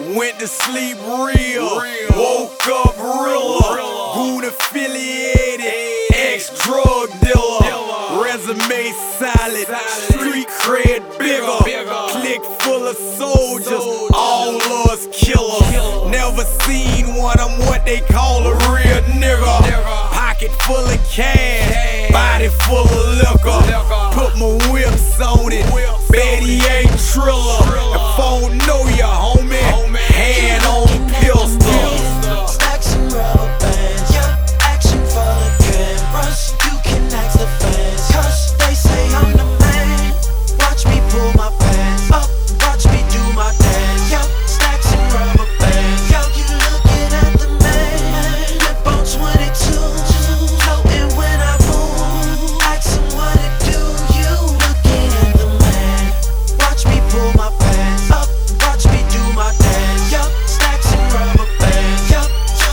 Went to sleep real, woke up realer. Goon affiliated, ex-drug dealer. Resume solid, street cred bigger. Clique full of soldiers, all us killers. Never seen one, I'm what they call a real nigga. Pocket full of cash, body full of liquor. Put my whips on it, Betty ain't Triller. If I don't know ya, homie, hand on the pistol. Stacks and rubber bands, yeah, action for the cameras. You can ask the fans, cause they say I'm the man. Watch me pull my pants up, watch me do my dance, yo. Stacks and rubber bands, yo, you looking at the man. Whip on 22, floating when I move. Ask him what it do, you looking at the man. Watch me pull my pants up, watch me do my dance, yo. Stacks and rubber bands, yo.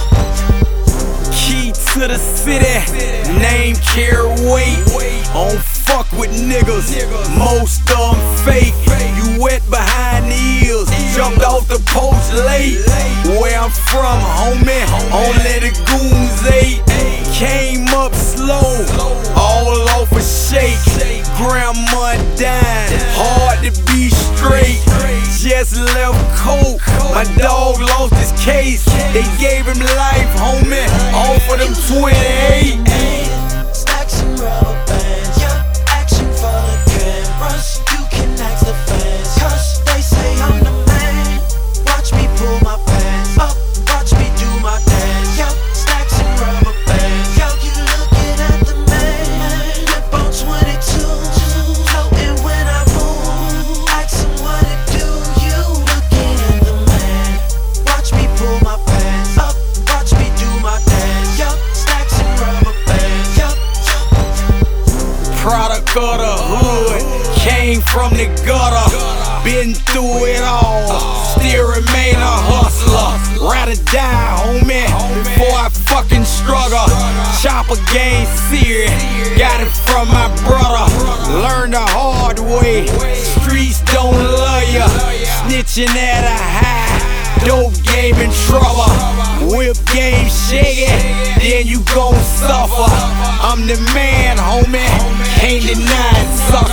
Key to the city, name carry weight. Don't fuck with niggas, most of them fake. You wet behind the ears, jumped off the post late. Where I'm from, homie, only the goons ate. Came up slow, all off a shake. Grandma died, hard to be straight. Just left coke, my dog lost his case. They gave him life, homie, off of them 28. Stacks and rubber bands, yeah, action for the cameras. You can ask the fans, cause they say I'm the man. Watch me pull my pants up, watch me do my dance, yo. Stacks and rubber bands, yo, you looking at the man. Whip on 22, floating when I move. Ask him what it do, you looking at the man. Watch me pull my pants up, watch me do my dance, yo. Stacks and rubber bands, yo. Product of the hood, came from the gutter. Been through it all, still remain a hustler. Ride or die, homie, before I fucking struggle. Chopper game serious, got it from my brother. Learned the hard way, streets don't love ya. Snitching at a high, dope game in trouble. Whip game shaking, then you gon' suffer. I'm the man, homie, can't deny it, sucker.